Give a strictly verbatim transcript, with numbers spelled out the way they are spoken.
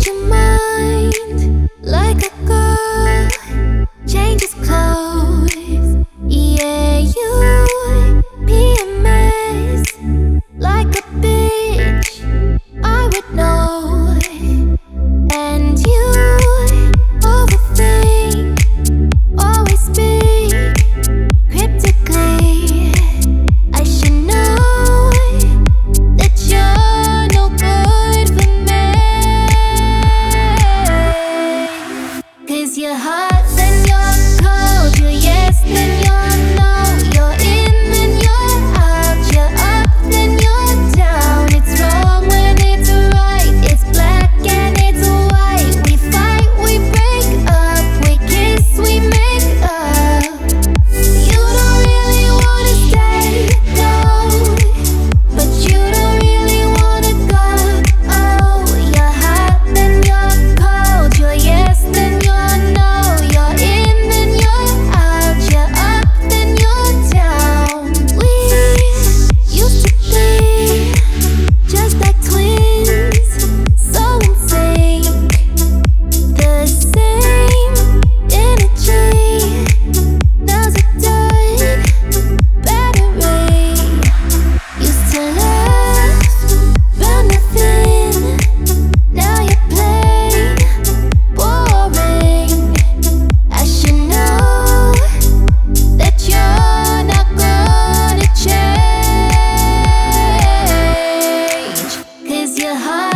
change your mind like a girl changes clothes. Yeah, you be a mess like a bitch, I would know. And you overthink, always speak cryptically. I should know that you're no good for me, 'cause you're hot, then you're cold, you're yes, then you're no, you're in, then you're out, you're up, then you're down. It's wrong when it's right, it's black and it's white. We fight, we break up, we kiss, we make up. You don't really wanna stay, no, but you don't really wanna go. Oh, you're hot, then you're cold, you're yes, then you're no, you're in, then you're out, you're up, then you're down. We used to be just like twins, so in sync, the same energy. Now's a dead battery. Used to laugh about nothing, now you're plain boring. I should know that you're not gonna change, 'cause you're hot.